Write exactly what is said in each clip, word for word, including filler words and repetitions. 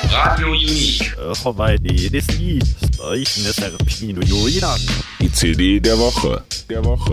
Radio Unique. Die C D der Woche. Der Woche.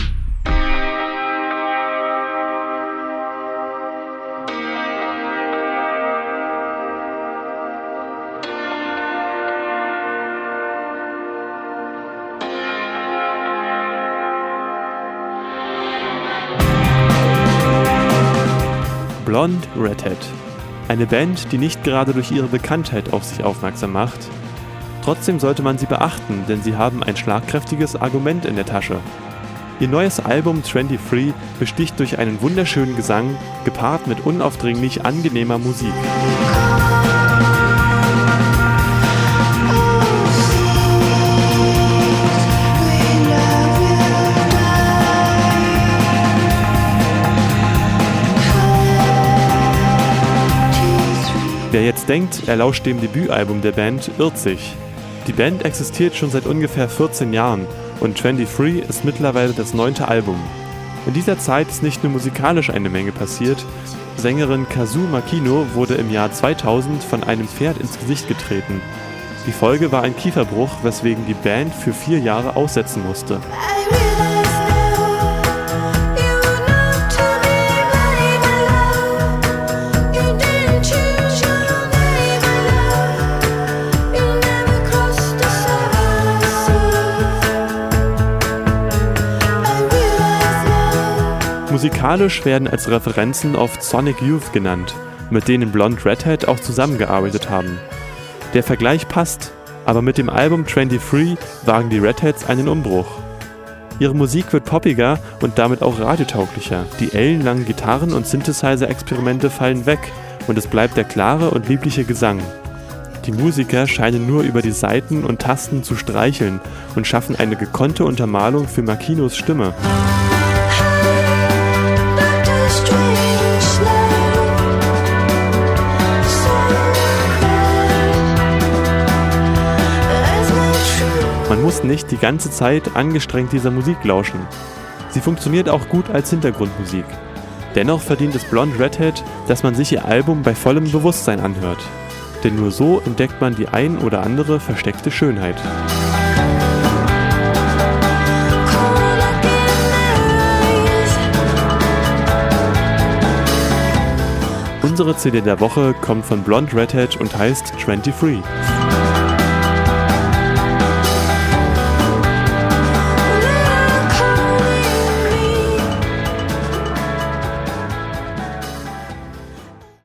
Blonde Redhead. Eine Band, die nicht gerade durch ihre Bekanntheit auf sich aufmerksam macht. Trotzdem sollte man sie beachten, denn sie haben ein schlagkräftiges Argument in der Tasche. Ihr neues Album twenty-three besticht durch einen wunderschönen Gesang, gepaart mit unaufdringlich angenehmer Musik. Wer jetzt denkt, er lauscht dem Debütalbum der Band, irrt sich. Die Band existiert schon seit ungefähr vierzehn Jahren und twenty-three ist mittlerweile das neunte Album. In dieser Zeit ist nicht nur musikalisch eine Menge passiert. Sängerin Kazuo Makino wurde im Jahr zweitausend von einem Pferd ins Gesicht getreten. Die Folge war ein Kieferbruch, weswegen die Band für vier Jahre aussetzen musste. Musikalisch werden als Referenzen oft Sonic Youth genannt, mit denen Blonde Redhead auch zusammengearbeitet haben. Der Vergleich passt, aber mit dem Album twenty-three wagen die Redheads einen Umbruch. Ihre Musik wird poppiger und damit auch radiotauglicher. Die ellenlangen Gitarren- und Synthesizer-Experimente fallen weg und es bleibt der klare und liebliche Gesang. Die Musiker scheinen nur über die Saiten und Tasten zu streicheln und schaffen eine gekonnte Untermalung für Makinos Stimme. Man muss nicht die ganze Zeit angestrengt dieser Musik lauschen. Sie funktioniert auch gut als Hintergrundmusik. Dennoch verdient es Blonde Redhead, dass man sich ihr Album bei vollem Bewusstsein anhört. Denn nur so entdeckt man die ein oder andere versteckte Schönheit. Unsere C D der Woche kommt von Blonde Redhead und heißt twenty-three.